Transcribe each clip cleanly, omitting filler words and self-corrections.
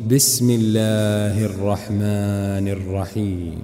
بسم الله الرحمن الرحيم.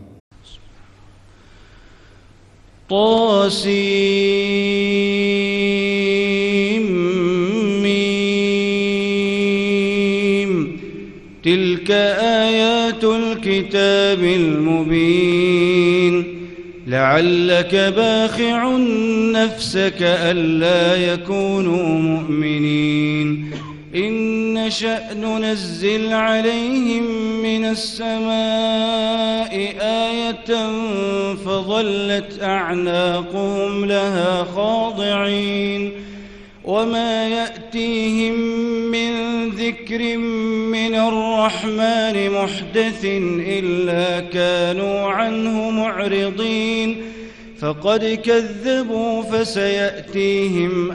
طاسيم. تلك آيات الكتاب المبين. لعلك باخع نفسك ألا يكونوا مؤمنين. إن نشأ ننزل عليهم من السماء آية فظلت أعناقهم لها خاضعين. وما يأتيهم من ذكر من الرحمن محدث إلا كانوا عنه معرضين. فقد كذبوا فسيأتيهم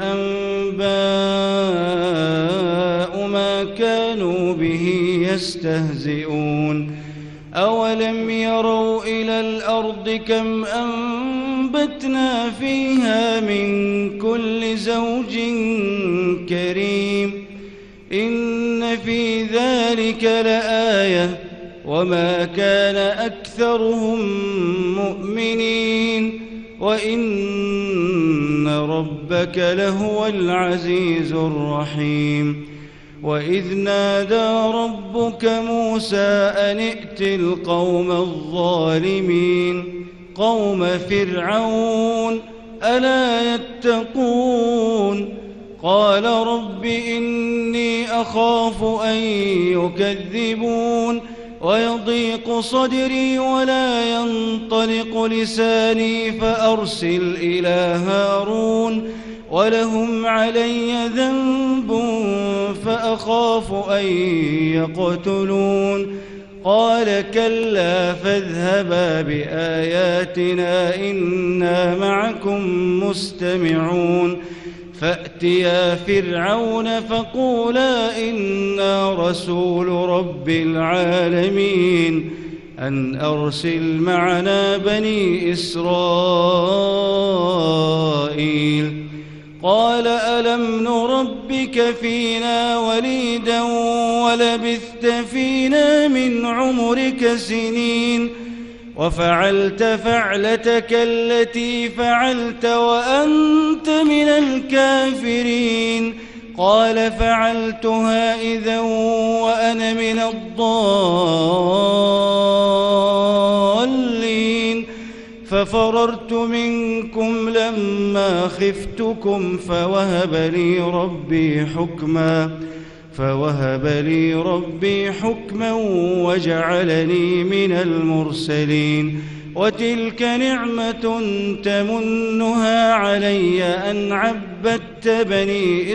أنباء ما كانوا به يستهزئون. أولم يروا إلى الأرض كم أنبتنا فيها من كل زوج كريم. إن في ذلك لآية وما كان أكثرهم مؤمنين وإن ربك لهو العزيز الرحيم. وإذ نادى ربك موسى أن ائت القوم الظالمين قوم فرعون ألا يتقون. قال رب إني أخاف أن يكذبون ويضيق صدري ولا ينطلق لساني فأرسل إلى هارون ولهم علي ذنب فأخاف أن يقتلون. قال كلا فاذهبا بآياتنا إنا معكم مستمعون. فأتيا فرعون فقولا إنا رسول رب العالمين أن أرسل معنا بني إسرائيل. قال ألم نربك فينا وليدا ولبثت فينا من عمرك سنين وفعلت فعلتك التي فعلت وأنت من الكافرين. قال فعلتها إذا وأنا من الضالين. ففررت منكم لما خفتكم فوهب لي ربي حكما وجعلني من المرسلين. وتلك نعمة تمنها علي أن عبدت بني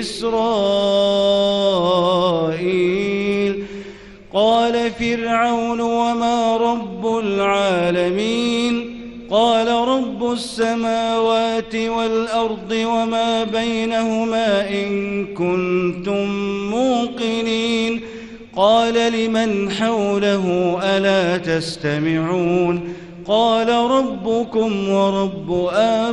إسرائيل. قال فرعون وما رب العالمين. قال رب السماوات والأرض وما بينهما إن كنتم موقنين. قال لمن حوله ألا تستمعون. قال ربكم ورب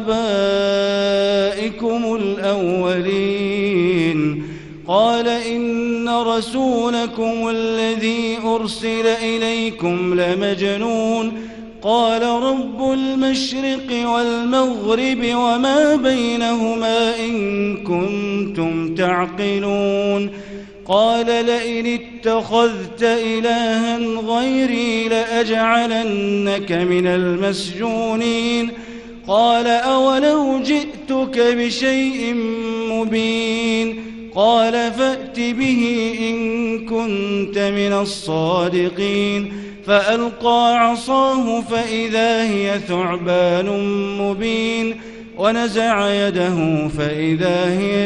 آبائكم الأولين. قال إن رسولكم الذي أرسل إليكم لمجنون. قال رب المشرق والمغرب وما بينهما إن كنتم تعقلون. قال لئن اتخذت إلها غيري لأجعلنك من المسجونين. قال أولو جئتك بشيء مبين. قال فأت به إن كنت من الصادقين. فألقى عصاه فإذا هي ثعبان مبين. ونزع يده فإذا هي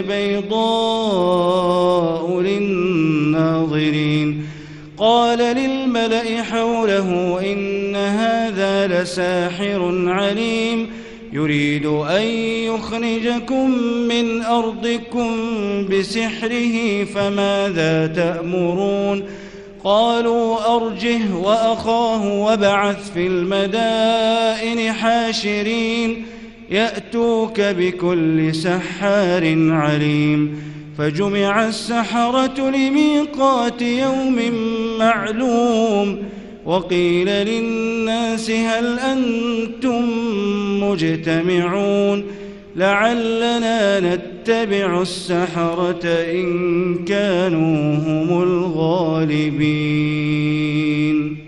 بيضاء للناظرين. قال للملأ حوله إن هذا لساحر عليم يريد أن يخرجكم من أرضكم بسحره فماذا تأمرون. قالوا أرجه وأخاه وابعث في المدائن حاشرين يأتوك بكل سحار عليم. فجمع السحرة لميقات يوم معلوم وقيل للناس هل أنتم مجتمعون لعلنا نتبع السحرة إن كانوا هم الغالبين.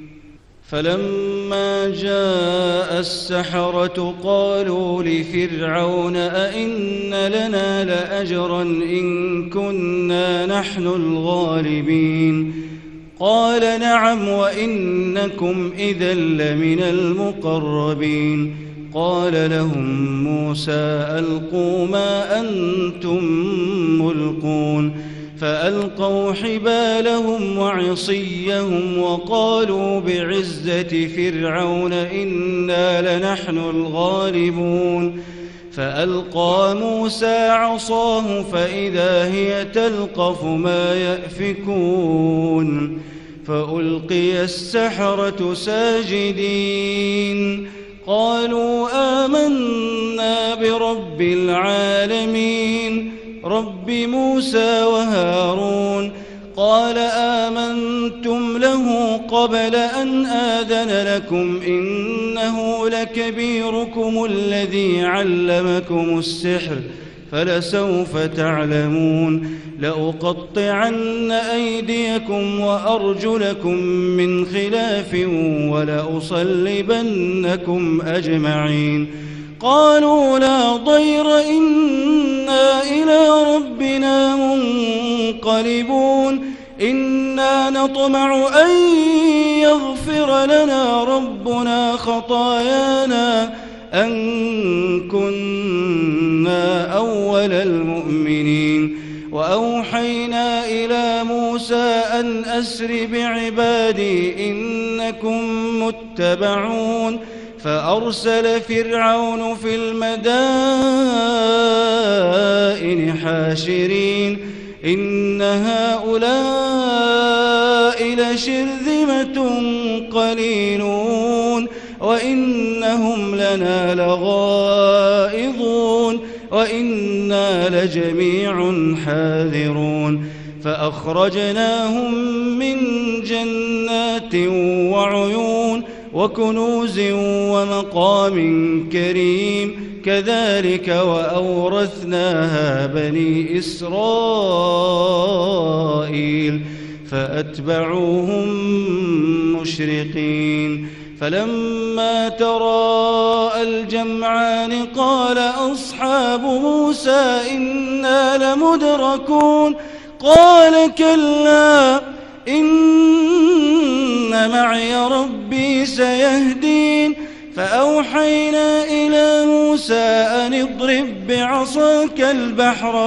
فلما جاء السحرة قالوا لفرعون أئن لنا لأجرا إن كنا نحن الغالبين قال نعم وإنكم إذا لمن المقربين. قال لهم موسى ألقوا ما أنتم ملقون فألقوا حبالهم وعصيهم وقالوا بعزة فرعون إنا لنحن الغالبون. فألقى موسى عصاه فإذا هي تلقف ما يأفكون فألقي السحرة ساجدين قالوا آمنا برب العالمين رب موسى وهارون. قال آمنتم له قبل أن آذن لكم إنه لكبيركم الذي علمكم السحر فلسوف تعلمون لأقطعن أيديكم وأرجلكم من خلاف ولأصلبنكم أجمعين. قالوا لا ضير إنا إلى ربنا منقلبون إنا نطمع أن يغفر لنا ربنا خطايانا أن كنا أول المؤمنين. وأوحينا إلى موسى أن أسر بعبادي إنكم متبعون فأرسل فرعون في المدائن حاشرين إن هؤلاء لشرذمة قليلون وإنهم لنا لغائظون وإنا لجميع حاذرون. فأخرجناهم من جنات وعيون وكنوز ومقام كريم كذلك وأورثناها بني إسرائيل فأتبعوهم مشرقين. فلما تراءى الجمعان قال أصحاب موسى إنا لمدركون قال كلا إن معي ربي سيهدين. فأوحينا إلى موسى أن اضرب بعصاك البحر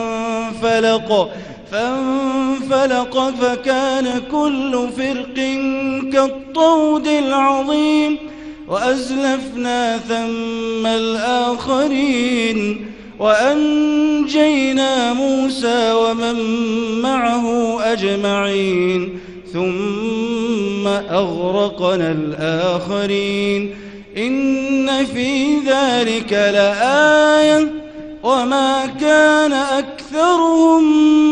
فانفلق فكان كل فرق كالطود العظيم وأزلفنا ثم الآخرين وأنجينا موسى ومن معه أجمعين ثم أغرقنا الآخرين إن في ذلك لآية وما كان أكثرهم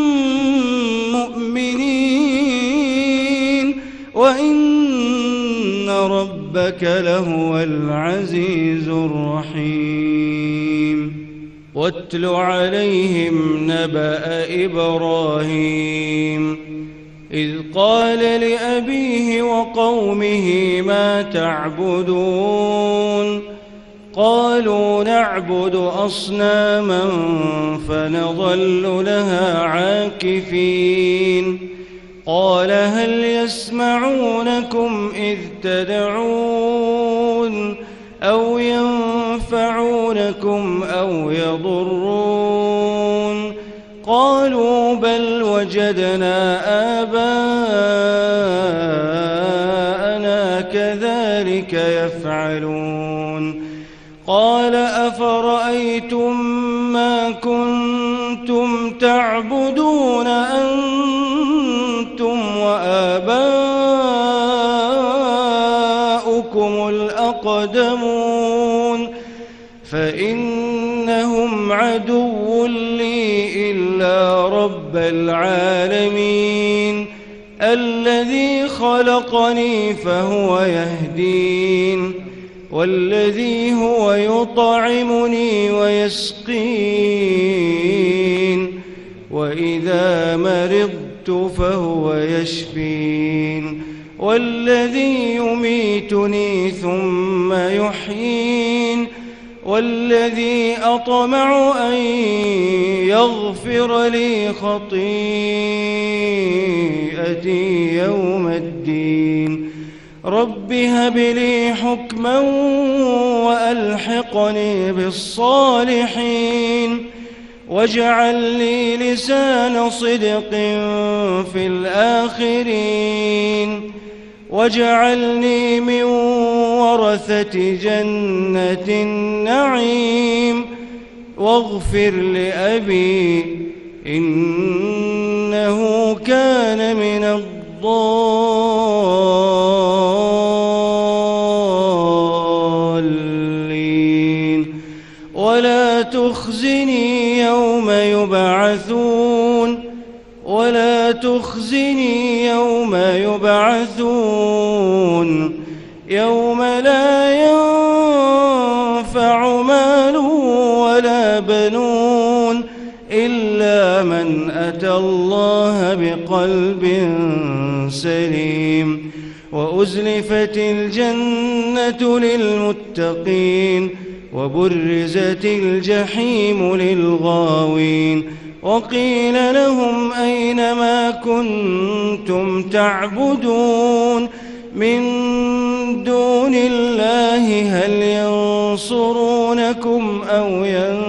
مؤمنين وإن ربك لهو العزيز الرحيم. واتل عليهم نبأ إبراهيم إذ قال لأبيه وقومه ما تعبدون قالوا نعبد أصناما فنظل لها عاكفين قال هل يسمعونكم إذ تدعون أو ينفعونكم أو يضرون قالوا بل وجدنا آباءنا كذلك يفعلون قال أفرأيتم ما كنتم تعبدون أنتم وآباؤكم الأقدمون فإنهم عدو لي إلا إلا رب العالمين الذي خلقني فهو يهدين والذي هو يطعمني ويسقين وإذا مرضت فهو يشفين والذي يميتني ثم يحيين والذي أطمع أن يغفر لي خطيئتي يوم الدين رب هب لي حكما وألحقني بالصالحين واجعل لي لسان صدق في الآخرين واجعلني من ورثة جنة النعيم واغفر لأبي إنه كان من الضالين ولا تخزني يوم يبعثون يوم لا ينفع مال ولا بنون إلا من أتى الله بقلب سليم وأزلفت الجنة للمتقين وبرزت الجحيم للغاوين وقيل لهم أين ما كنتم تعبدون من دون الله هل ينصرونكم أو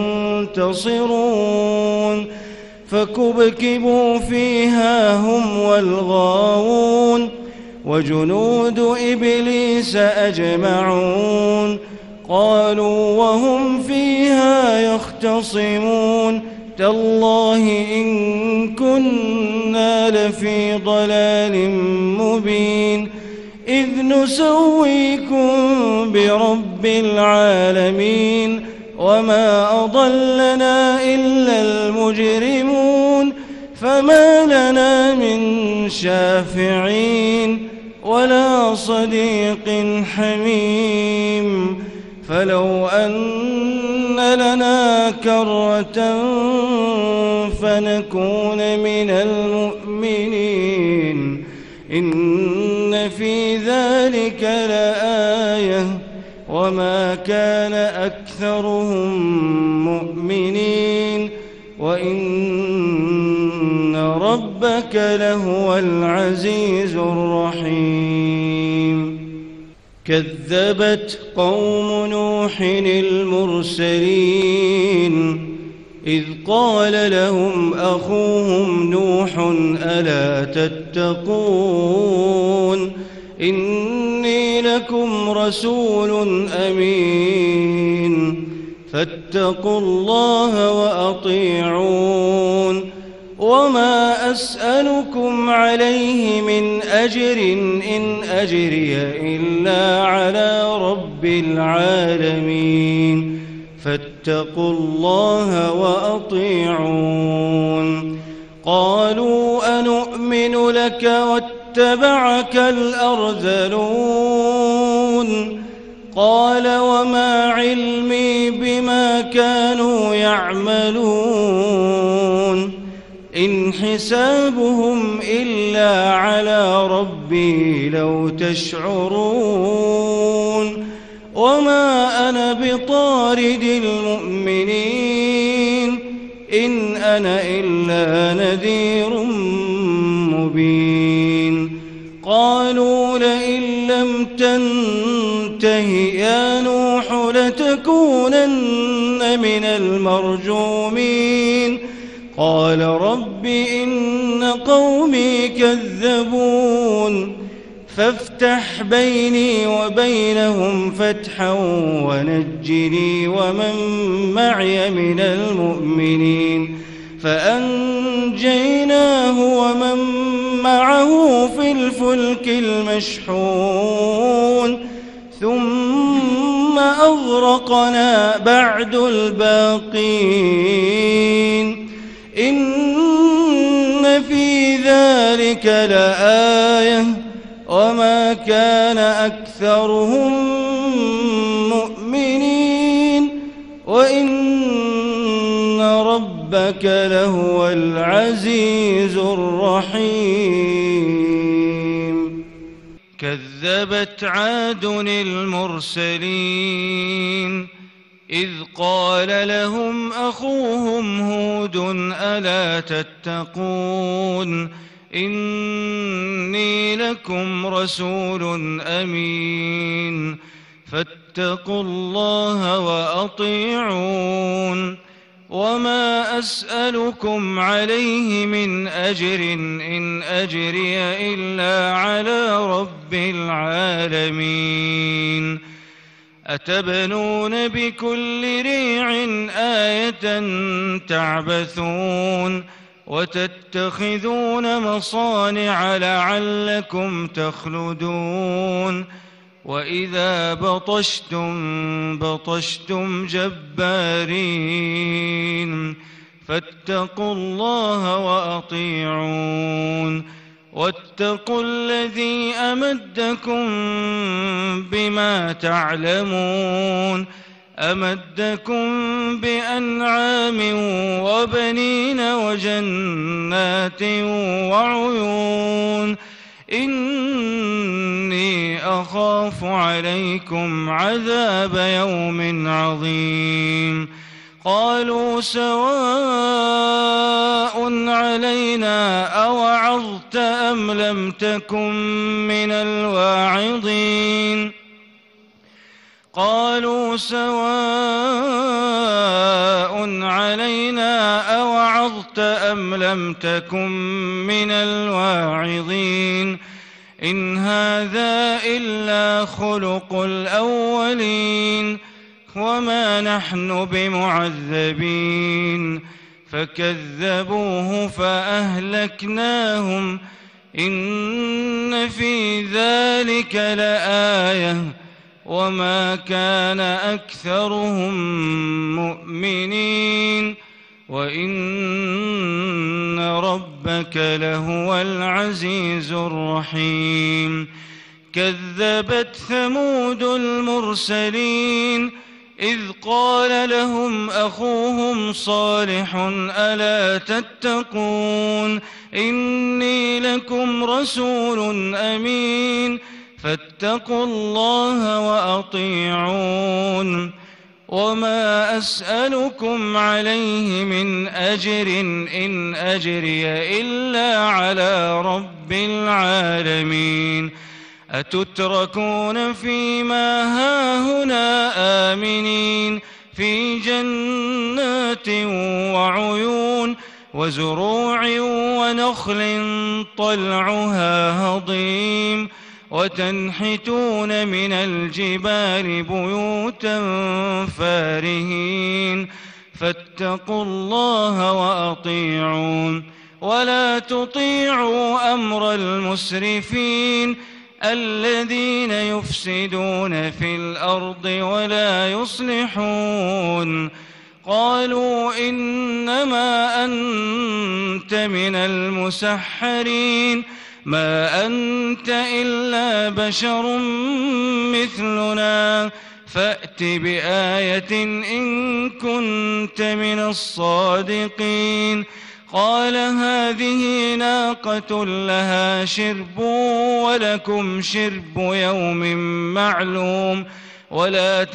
ينتصرون فكبكبوا فيها هم والغاوون وجنود إبليس أجمعون قالوا وهم فيها يختصمون تالله إن كنا لفي ضلال مبين إذ نسويكم برب العالمين وما أضلنا إلا المجرمون فما لنا من شافعين ولا صديق حميم فلو أن لنا كرة فنكون من المؤمنين إن في ذلك لآية وما كان أكثرهم مؤمنين وإن ربك لهو العزيز الرحيم كذبت قوم نوح المرسلين إذ قال لهم أخوهم نوح ألا تتقون إني لكم رسول أمين فاتقوا الله وأطيعون وما أسألكم عليه من أجر إن أجري إلا على رب العالمين فاتقوا الله وأطيعون قالوا أنؤمن لك واتبعك الأرذلون قال وما علمي بما كانوا يعملون إن حسابهم إلا على ربي لو تشعرون وما أنا بطارد المؤمنين إن أنا إلا نذير مبين قالوا لئن لم تنته يا نوح لتكونن من المرجومين قال رب إن قومي كذبون فافتح بيني وبينهم فتحا ونجني ومن معي من المؤمنين فأنجيناه ومن معه في الفلك المشحون ثم أغرقنا بعد الباقين إن ذلك لآية وما كان أكثرهم مؤمنين وإن ربك لهو العزيز الرحيم. كذبت عاد المرسلين إذ قال لهم أخوهم هود ألا تتقون إني لكم رسول أمين فاتقوا الله وأطيعون وما أسألكم عليه من أجر إن أجري إلا على رب العالمين. أتبنون بكل ريع آية تعبثون وتتخذون مصانع لعلكم تخلدون وإذا بطشتم جبارين فاتقوا الله وأطيعون واتقوا الذي أمدكم بما تعلمون أمدكم بأنعام وبنين وجنات وعيون إني أخاف عليكم عذاب يوم عظيم. قالوا سواء علينا أوعظت أم لم تكن من الواعظين قالوا سواء علينا أوعظت أم لم تكن من الواعظين إن هذا إلا خلق الأولين وما نحن بمعذبين فكذبوه فأهلكناهم إن في ذلك لآية وما كان أكثرهم مؤمنين وإن ربك لهو العزيز الرحيم. كذبت ثمود المرسلين إذ قال لهم أخوهم صالح ألا تتقون إني لكم رسول أمين فاتقوا الله وأطيعون وما أسألكم عليه من أجر إن أجري إلا على رب العالمين. أتتركون فيما هاهنا آمنين في جنات وعيون وزروع ونخل طلعها هضيم وتنحتون من الجبال بيوتا فارهين فاتقوا الله وأطيعون ولا تطيعوا أمر المسرفين الذين يفسدون في الأرض ولا يصلحون. قالوا إنما أنت من المسحرين ما أنت إلا بشر مثلنا فأت بآية إن كنت من الصادقين. قال هذه ناقة لها شرب ولكم شرب يوم معلوم ولا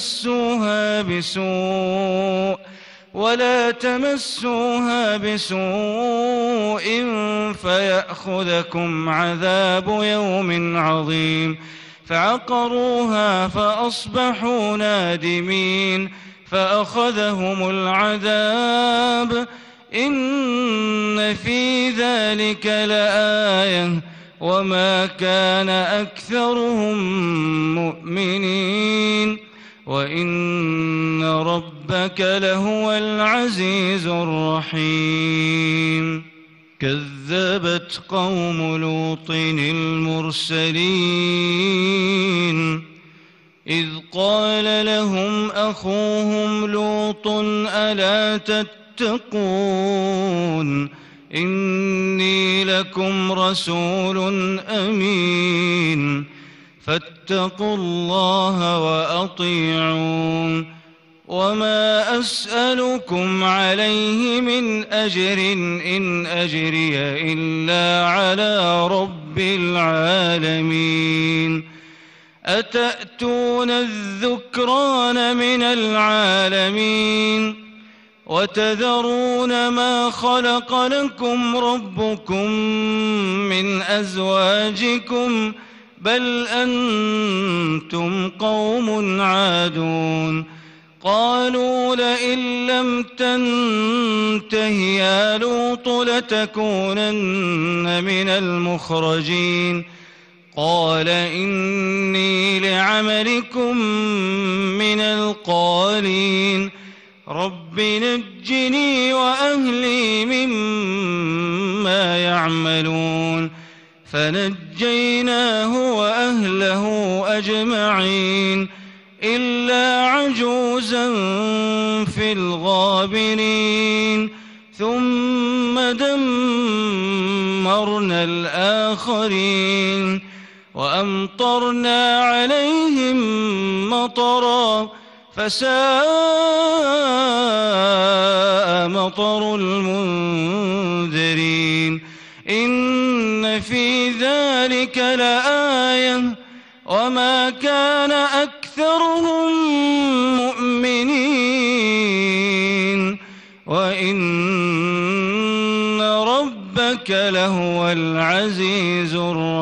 تمسوها بسوء فيأخذكم عذاب يوم عظيم. فعقروها فأصبحوا نادمين فأخذهم العذاب إن في ذلك لآية وما كان أكثرهم مؤمنين وإن ربك لهو العزيز الرحيم. كذبت قوم لوط المرسلين إذ قال لهم أخوهم لوط ألا تتقون إني لكم رسول أمين فاتقوا الله وأطيعون وما أسألكم عليه من أجر إن أجري إلا على رب العالمين أتأتون الذكران من العالمين وتذرون ما خلق لكم ربكم من أزواجكم بل أنتم قوم عادون قالوا لئن لم تنته يا لوط لتكونن من المخرجين قال إني لعملكم من القالين رب نجني وأهلي مما يعملون فنجيناه وأهله أجمعين إلا عجوزا في الغابرين ثم دمرنا الآخرين وأمطرنا عليهم مطرا فساء مطر المنذرين إن في ذلك لآية وما كان أكثرهم مؤمنين وإن ربك لهو العزيز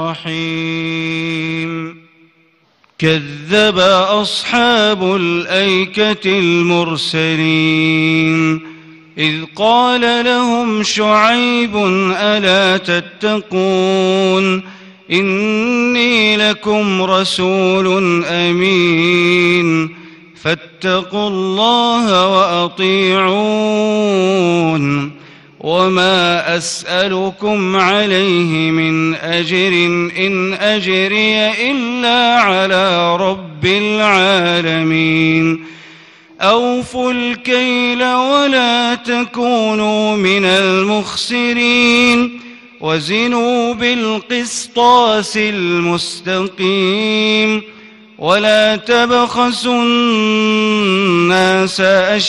الرحيم كذب أصحاب الأيكة المرسلين إذ قال لهم شعيب ألا تتقون إني لكم رسول أمين فاتقوا الله وأطيعون وما أسألكم عليه من أجر إن أجري إلا على رب العالمين أوفوا الكيل ولا تكونوا من المخسرين وزنوا بالقسطاس المستقيم ولا تبخسوا الناس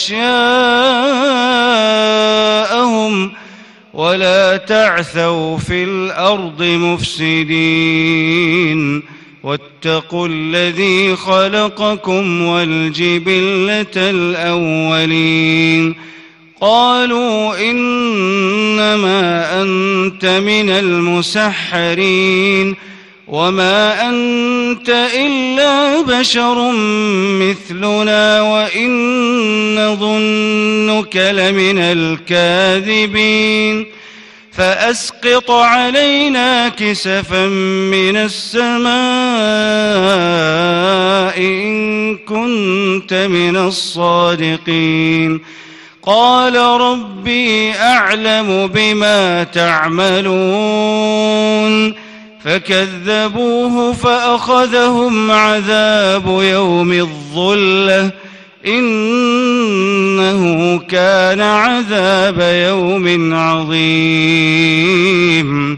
أشياءهم ولا تعثوا في الأرض مفسدين واتقوا الذي خلقكم والجبلة الأولين قالوا إنما أنت من المسحرين وما أنت إلا بشر مثلنا وإن نظنك لمن الكاذبين فأسقط علينا كسفا من السماء إن كنت من الصادقين قال ربي أعلم بما تعملون فكذبوه فأخذهم عذاب يوم الظلة إنه كان عذاب يوم عظيم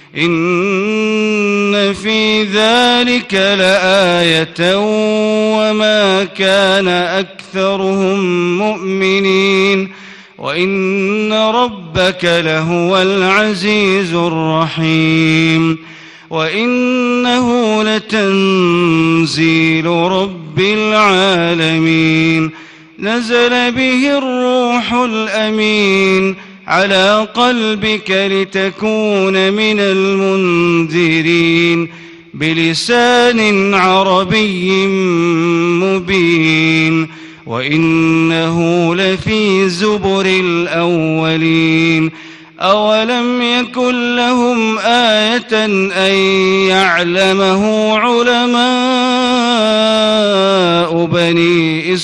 إن في ذلك لآية وما كان أكثرهم مؤمنين وإن ربك لهو العزيز الرحيم وإنه لتنزيل رب العالمين نزل به الروح الأمين على قلبك لتكون من المنذرين بلسان عربي مبين وإنه لفي زبر الأولين أولم يكن لهم آية أن يعلمه علماء بني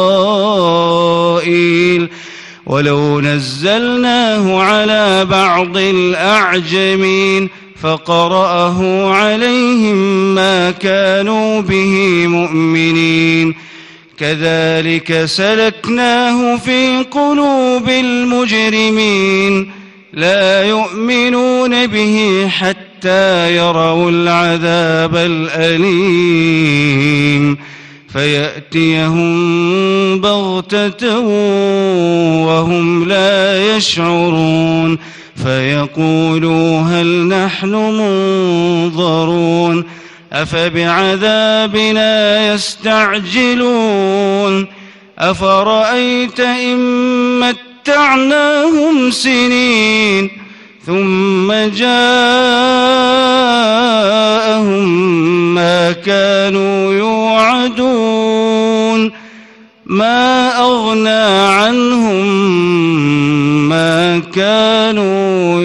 إسرائيل ولو نزلناه على بعض الأعجمين فقرأه عليهم ما كانوا به مؤمنين كذلك سلكناه في قلوب المجرمين لا يؤمنون به حتى يروا العذاب الأليم فيأتيهم بغتة وهم لا يشعرون فيقولوا هل نحن منظرون أفبعذابنا يستعجلون أفرأيت إن متعناهم سنين ثم جاءهم ما كانوا يوعدون ما أغنى عنهم ما كانوا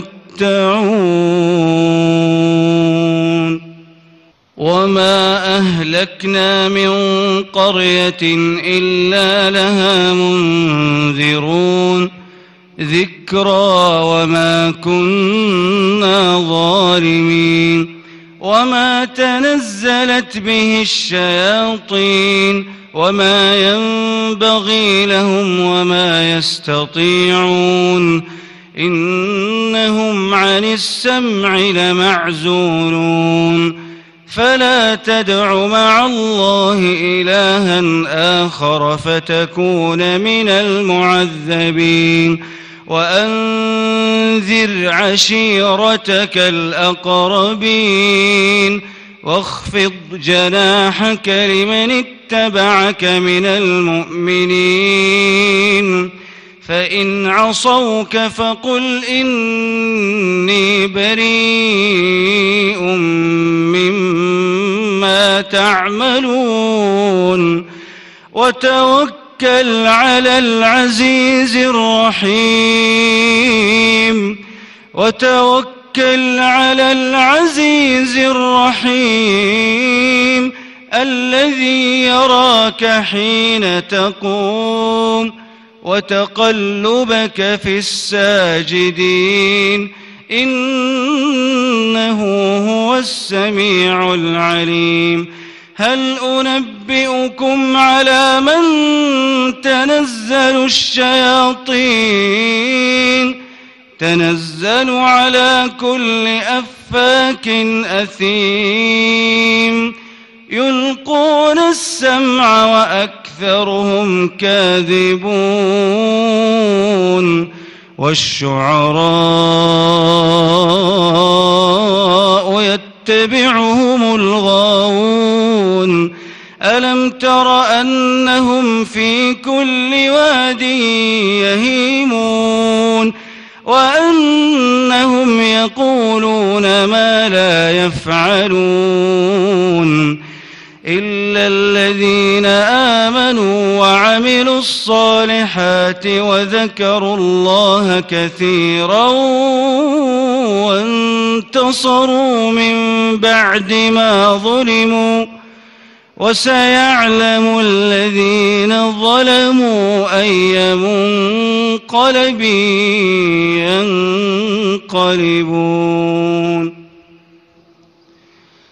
يمتعون وما أهلكنا من قرية إلا لها منذرون ذكرى وما كنا ظالمين وما تنزلت به الشياطين وما ينبغي لهم وما يستطيعون إنهم عن السمع لمعزولون فلا تدع مع الله إلها آخر فتكون من المعذبين وأنذر عشيرتك الأقربين واخفض جناحك لمن اتبعك من المؤمنين فإن عصوك فقل إني بريء مما تعملون وتوكل على العزيز الرحيم الذي يراك حين تقوم وتقلبك في الساجدين إنه هو السميع العليم هل أنبئكم على من تنزل الشياطين تنزل على كل أفاك أثيم يلقون السمع وأكثرهم كاذبون والشعراء يتبعهم الغاوون ألم تر أنهم في كل واد يهيمون وأنهم يقولون ما لا يفعلون إلا الذين آمنوا وعملوا الصالحات وذكروا الله كثيرا وانتصروا من بعد ما ظلموا وسيعلم الذين ظلموا أي منقلب ينقلبون